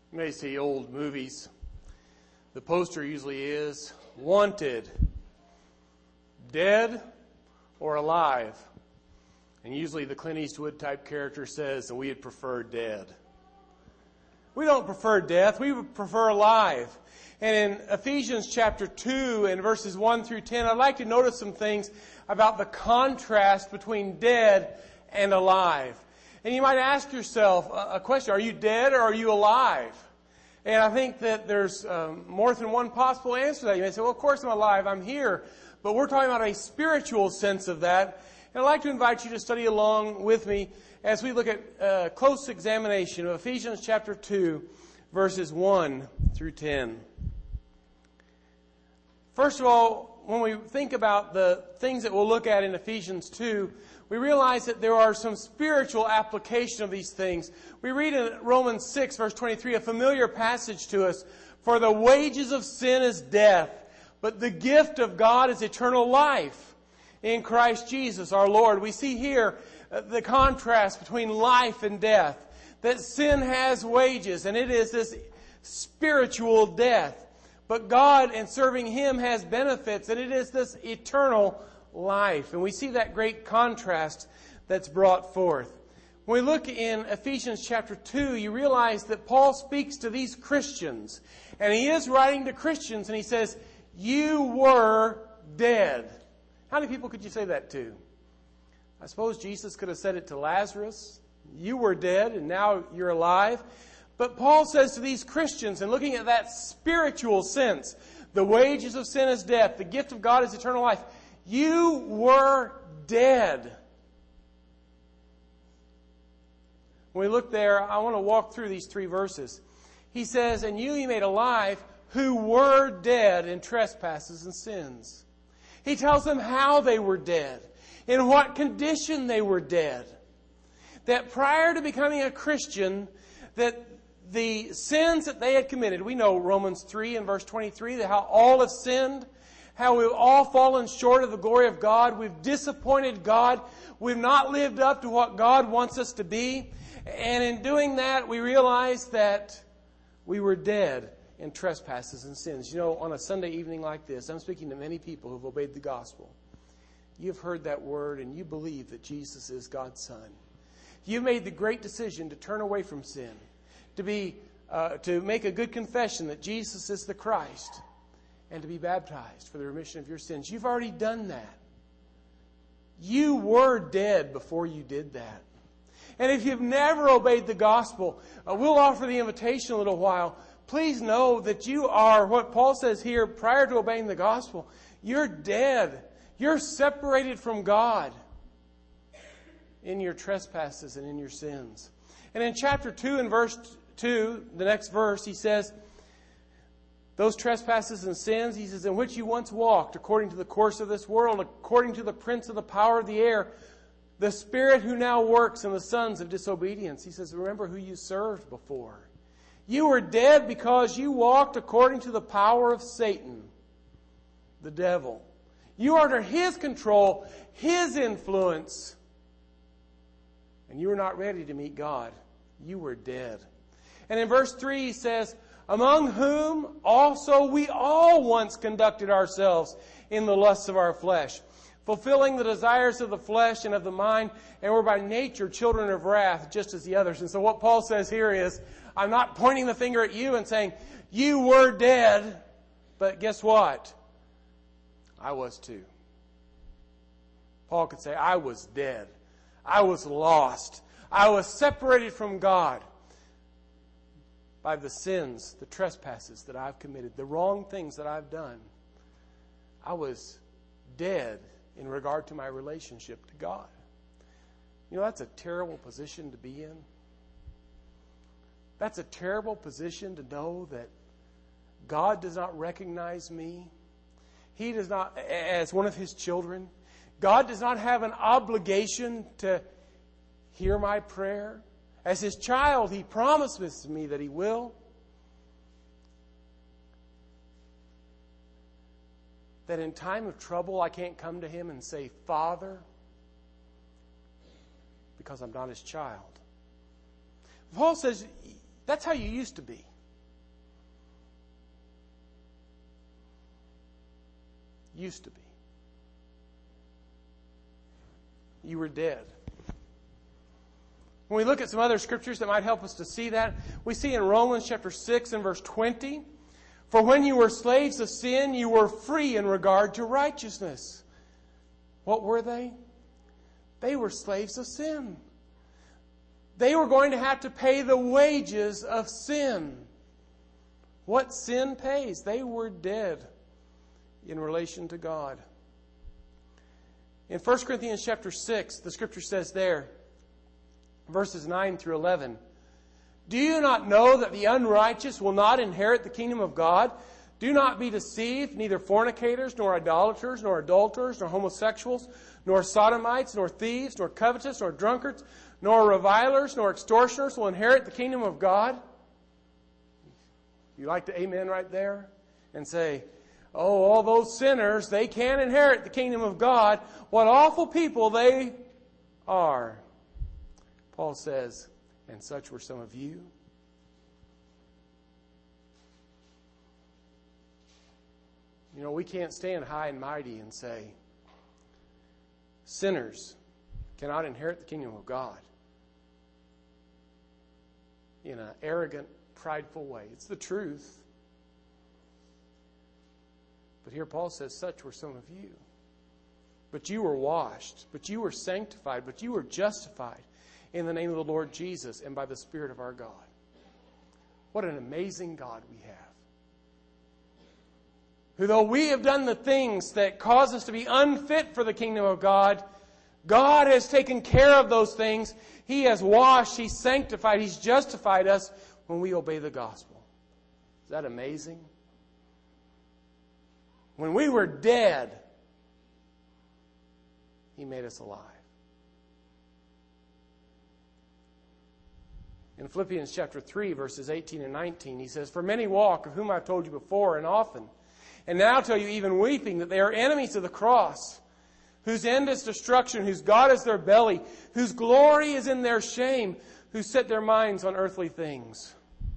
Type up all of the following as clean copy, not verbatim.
You may see old movies. The poster usually is wanted, dead, or alive. And usually the Clint Eastwood type character says, and we would prefer dead. We don't prefer death, we would prefer alive. And in Ephesians chapter 2 and verses 1 through 10, I'd like to notice some things about the contrast between dead and alive. And you might ask yourself a question, are you dead or are you alive? And I think that there's more than one possible answer to that. You may say, well, of course I'm alive, I'm here. But we're talking about a spiritual sense of that. And I'd like to invite you to study along with me as we look at close examination of Ephesians chapter 2, verses 1 through 10. First of all, when we think about the things that we'll look at in Ephesians 2, we realize that there are some spiritual application of these things. We read in Romans 6, verse 23, a familiar passage to us. For the wages of sin is death, but the gift of God is eternal life in Christ Jesus our Lord. We see here the contrast between life and death. That sin has wages, and it is this spiritual death. But God, in serving Him, has benefits, and it is this eternal life. And we see that great contrast that's brought forth. When we look in Ephesians chapter 2, you realize that Paul speaks to these Christians. And he is writing to Christians, and he says, you were dead. How many people could you say that to? I suppose Jesus could have said it to Lazarus. You were dead, and now you're alive. But Paul says to these Christians, and looking at that spiritual sense, the wages of sin is death, the gift of God is eternal life. You were dead. When we look there, I want to walk through these three verses. He says, and you he made alive who were dead in trespasses and sins. He tells them how they were dead, in what condition they were dead. That prior to becoming a Christian, that the sins that they had committed, we know Romans 3 and verse 23, that how all have sinned, how we've all fallen short of the glory of God. We've disappointed God. We've not lived up to what God wants us to be. And in doing that, we realize that we were dead in trespasses and sins. You know, on a Sunday evening like this, I'm speaking to many people who've obeyed the gospel. You've heard that word and you believe that Jesus is God's Son. You made the great decision to turn away from sin, to make a good confession that Jesus is the Christ, and to be baptized for the remission of your sins. You've already done that. You were dead before you did that. And if you've never obeyed the gospel, we'll offer the invitation a little while. Please know that you are, what Paul says here, prior to obeying the gospel, you're dead. You're separated from God in your trespasses and in your sins. And in chapter 2 and verse 2, the next verse, he says, those trespasses and sins, he says, in which you once walked according to the course of this world, according to the prince of the power of the air, the spirit who now works in the sons of disobedience. He says, remember who you served before. You were dead because you walked according to the power of Satan, the devil. You are under his control, his influence, and you were not ready to meet God. You were dead. And in verse 3 he says, among whom also we all once conducted ourselves in the lusts of our flesh, fulfilling the desires of the flesh and of the mind, and were by nature children of wrath, just as the others. And so what Paul says here is, I'm not pointing the finger at you and saying, you were dead, but guess what? I was too. Paul could say, I was dead. I was lost. I was separated from God by the sins, the trespasses that I've committed, the wrong things that I've done. I was dead in regard to my relationship to God. You know, that's a terrible position to be in. That's a terrible position to know that God does not recognize me. He does not, as one of His children, God does not have an obligation to hear my prayer. As His child, He promises me that He will. That in time of trouble, I can't come to Him and say, Father, because I'm not His child. Paul says, that's how you used to be. used to be. You were dead. When we look at some other scriptures that might help us to see that, we see in Romans chapter 6 and verse 20, "For when you were slaves of sin, you were free in regard to righteousness." What were they? They were slaves of sin. They were going to have to pay the wages of sin. What sin pays? They were dead in relation to God. In 1 Corinthians chapter 6, the scripture says there, verses 9 through 11, "Do you not know that the unrighteous will not inherit the kingdom of God? Do not be deceived, neither fornicators, nor idolaters, nor adulterers, nor homosexuals, nor sodomites, nor thieves, nor covetous, nor drunkards, nor revilers, nor extortioners will inherit the kingdom of God." You like to amen right there? And say, oh, all those sinners, they can't inherit the kingdom of God. What awful people they are. Paul says, and such were some of you. You know, we can't stand high and mighty and say, sinners cannot inherit the kingdom of God in an arrogant, prideful way. It's the truth. But here Paul says, such were some of you. But you were washed, but you were sanctified, but you were justified in the name of the Lord Jesus and by the Spirit of our God. What an amazing God we have. Who, though we have done the things that cause us to be unfit for the kingdom of God, God has taken care of those things. He has washed, He's sanctified, He's justified us when we obey the gospel. Is that amazing? When we were dead, He made us alive. In Philippians chapter 3, verses 18 and 19, he says, "For many walk, of whom I've told you before and often, and now tell you even weeping, that they are enemies of the cross, whose end is destruction, whose God is their belly, whose glory is in their shame, who set their minds on earthly things."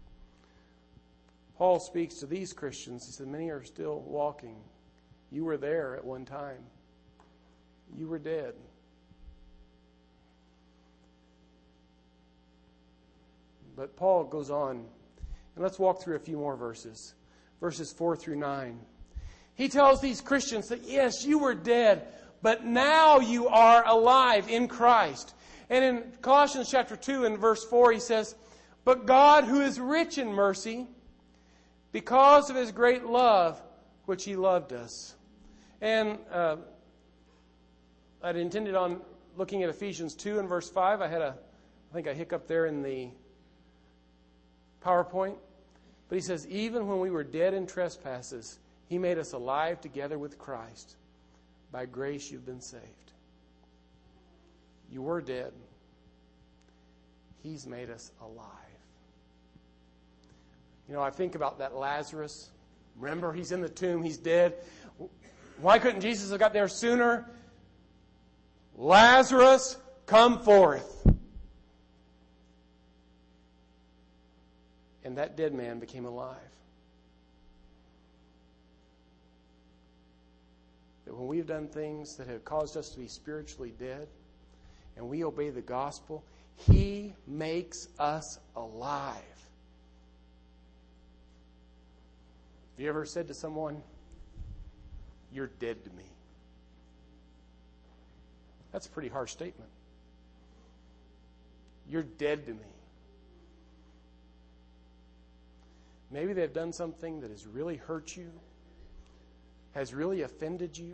Paul speaks to these Christians. He said, many are still walking. You were there at one time. You were dead. But Paul goes on, and let's walk through a few more verses. Verses 4 through 9. He tells these Christians that, yes, you were dead, but now you are alive in Christ. And in Colossians chapter 2 and verse 4, he says, "But God, who is rich in mercy, because of His great love, which He loved us." And I'd intended on looking at Ephesians 2 and verse 5. I think I hiccuped there in the PowerPoint. But he says, even when we were dead in trespasses, He made us alive together with Christ. By grace you've been saved. You were dead. He's made us alive. You know, I think about that Lazarus. Remember, he's in the tomb. He's dead. Why couldn't Jesus have got there sooner? Lazarus, come forth. And that dead man became alive. That when we've done things that have caused us to be spiritually dead, and we obey the gospel, He makes us alive. Have you ever said to someone, "You're dead to me"? That's a pretty harsh statement. You're dead to me. Maybe they've done something that has really hurt you, has really offended you.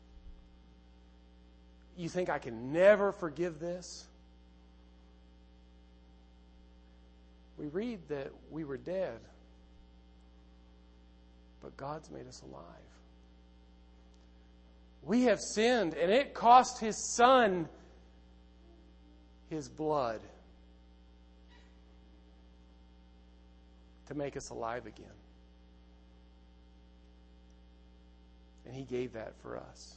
You think, I can never forgive this. We read that we were dead, but God's made us alive. We have sinned, and it cost His Son His blood to make us alive again. And He gave that for us.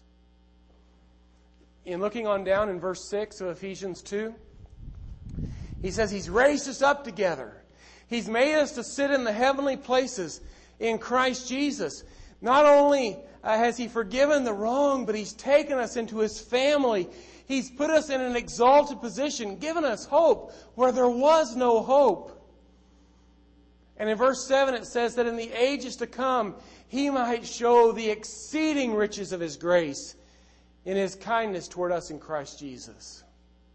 In looking on down in verse 6 of Ephesians 2, he says He's raised us up together. He's made us to sit in the heavenly places in Christ Jesus. Not only has He forgiven the wrong, but He's taken us into His family. He's put us in an exalted position, given us hope where there was no hope. And in verse 7 it says that in the ages to come, He might show the exceeding riches of His grace in His kindness toward us in Christ Jesus.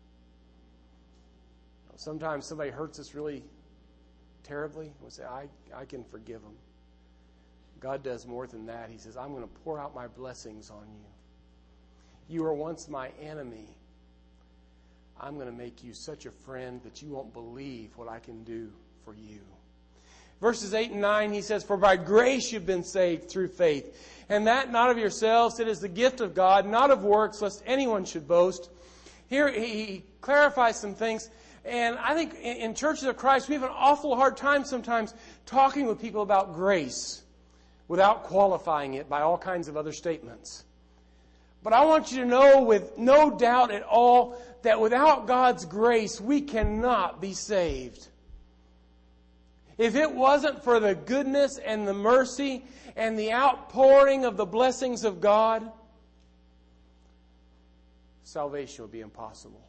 Sometimes somebody hurts us really terribly. We say, I can forgive them. God does more than that. He says, I'm going to pour out my blessings on you. You were once my enemy. I'm going to make you such a friend that you won't believe what I can do for you. Verses 8 and 9, he says, for by grace you've been saved through faith. And that not of yourselves, it is the gift of God, not of works, lest anyone should boast. Here he clarifies some things. And I think in churches of Christ, we have an awful hard time sometimes talking with people about grace without qualifying it by all kinds of other statements. But I want you to know with no doubt at all that without God's grace, we cannot be saved. If it wasn't for the goodness and the mercy and the outpouring of the blessings of God, salvation would be impossible.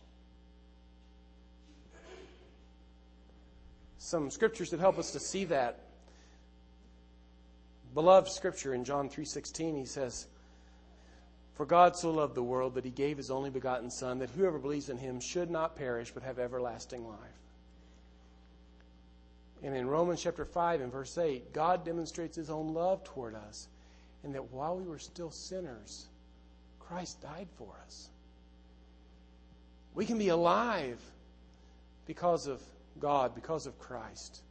Some scriptures that help us to see that. Beloved scripture in John 3:16, he says, for God so loved the world that He gave His only begotten Son, that whoever believes in Him should not perish but have everlasting life. And in Romans chapter 5 and verse 8, God demonstrates His own love toward us, and that while we were still sinners, Christ died for us. We can be alive because of God, because of Christ.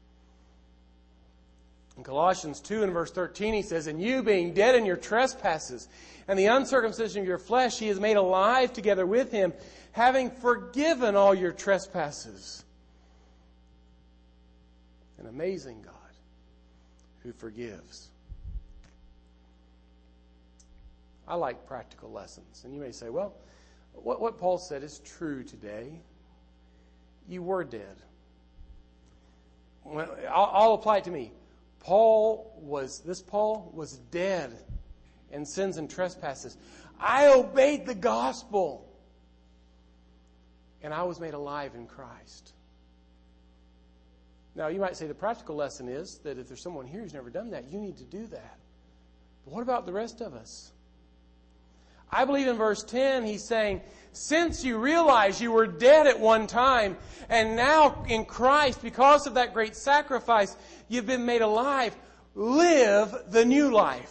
In Colossians 2 and verse 13, he says, and you being dead in your trespasses and the uncircumcision of your flesh, He has made alive together with Him, having forgiven all your trespasses. An amazing God who forgives. I like practical lessons. And you may say, well, what Paul said is true today. You were dead. I'll apply it to me. Paul was dead in sins and trespasses. I obeyed the gospel. And I was made alive in Christ. Now, you might say the practical lesson is that if there's someone here who's never done that, you need to do that. But what about the rest of us? I believe in verse 10, he's saying, since you realize you were dead at one time, and now in Christ, because of that great sacrifice, you've been made alive, live the new life.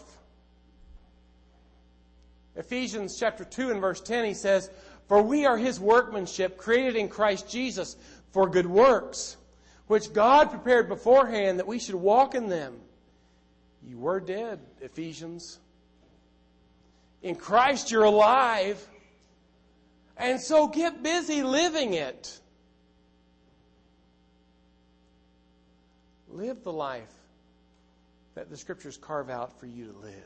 Ephesians chapter 2 and verse 10, he says, for we are His workmanship, created in Christ Jesus for good works, which God prepared beforehand that we should walk in them. You were dead, Ephesians. In Christ you're alive. And so get busy living it. Live the life that the Scriptures carve out for you to live.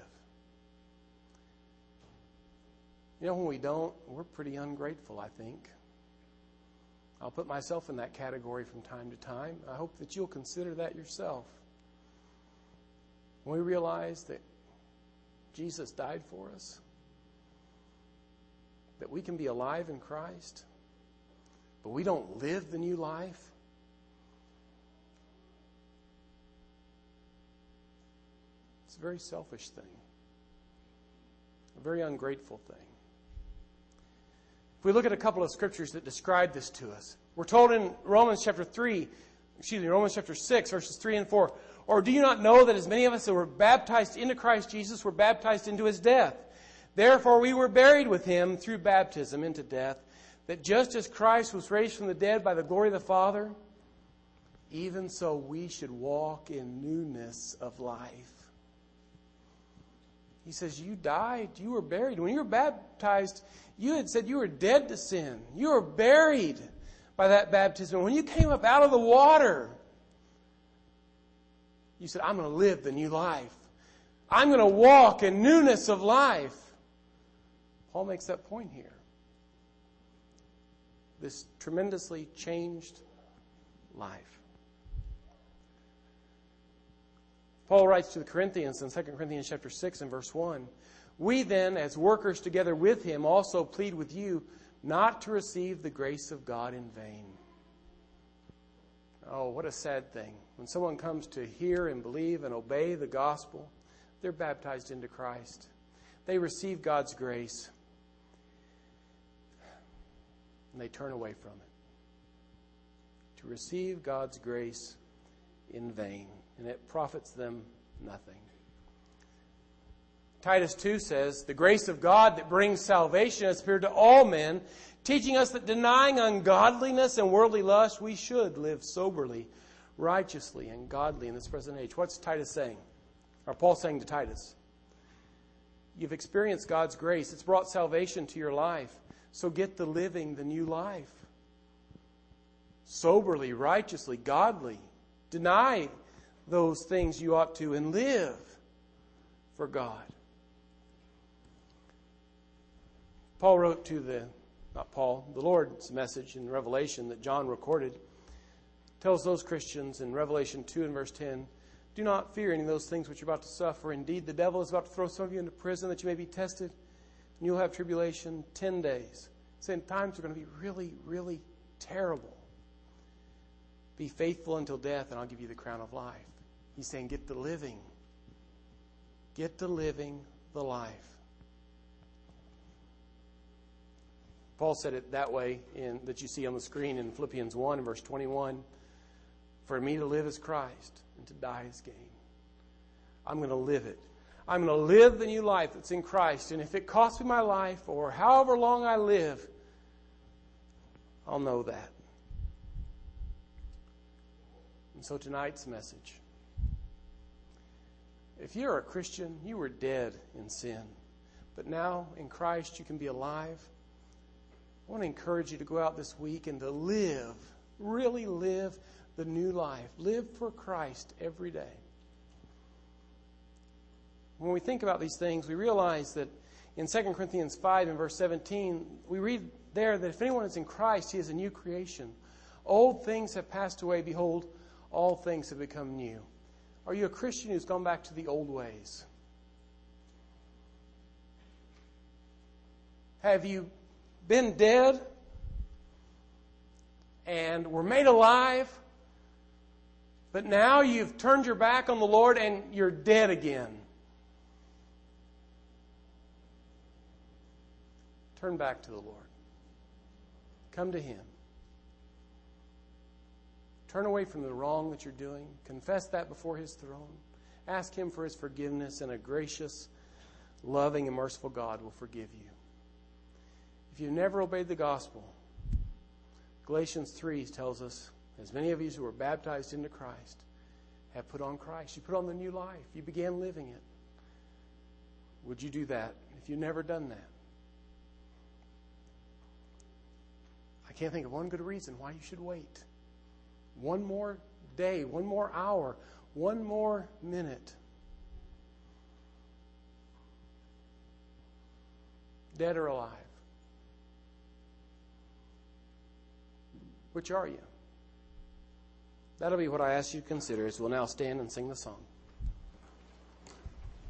You know, when we don't, we're pretty ungrateful, I think. I'll put myself in that category from time to time. I hope that you'll consider that yourself. When we realize that Jesus died for us, that we can be alive in Christ, but we don't live the new life, it's a very selfish thing, a very ungrateful thing. If we look at a couple of scriptures that describe this to us, we're told in Romans chapter 6, verses 3 and 4, or do you not know that as many of us that were baptized into Christ Jesus were baptized into His death? Therefore we were buried with Him through baptism into death, that just as Christ was raised from the dead by the glory of the Father, even so we should walk in newness of life. He says, you died, you were buried. When you were baptized, you had said you were dead to sin. You were buried by that baptism. When you came up out of the water, you said, I'm going to live the new life. I'm going to walk in newness of life. Paul makes that point here. This tremendously changed life. Paul writes to the Corinthians in 2 Corinthians chapter 6 and verse 1, "We then, as workers together with him, also plead with you not to receive the grace of God in vain." Oh, what a sad thing. When someone comes to hear and believe and obey the gospel, they're baptized into Christ. They receive God's grace, and they turn away from it. To receive God's grace in vain, and it profits them nothing. Titus 2 says, "The grace of God that brings salvation has appeared to all men, teaching us that denying ungodliness and worldly lust, we should live soberly, righteously, and godly in this present age." What's Titus saying? Or Paul saying to Titus? You've experienced God's grace. It's brought salvation to your life. So get to living the new life. Soberly, righteously, godly. Deny those things you ought to and live for God. Paul wrote to the Lord's message in Revelation that John recorded, tells those Christians in Revelation 2 and verse 10, "Do not fear any of those things which you're about to suffer. Indeed, the devil is about to throw some of you into prison that you may be tested, and you'll have tribulation 10 days. Saying times are going to be really, really terrible. Be faithful until death, and I'll give you the crown of life." He's saying, get to living. Get to living the life. Paul said it that way that you see on the screen in Philippians 1 and verse 21. "For me to live is Christ, and to die is gain." I'm going to live it. I'm going to live the new life that's in Christ. And if it costs me my life or however long I live, I'll know that. And so tonight's message. If you're a Christian, you were dead in sin. But now in Christ you can be alive. I want to encourage you to go out this week and to live, really live the new life. Live for Christ every day. When we think about these things, we realize that in 2 Corinthians 5 and verse 17, we read there that if anyone is in Christ, he is a new creation. Old things have passed away. Behold, all things have become new. Are you a Christian who's gone back to the old ways? Have you been dead and were made alive, but now you've turned your back on the Lord and you're dead again? Turn back to the Lord. Come to Him. Turn away from the wrong that you're doing. Confess that before His throne. Ask Him for His forgiveness, and a gracious, loving, and merciful God will forgive you. If you've never obeyed the gospel, Galatians 3 tells us, as many of you who were baptized into Christ have put on Christ. You put on the new life. You began living it. Would you do that if you've never done that? I can't think of one good reason why you should wait. One more day, one more hour, one more minute. Dead or alive? Which are you? That'll be what I ask you to consider as we'll now stand and sing the song.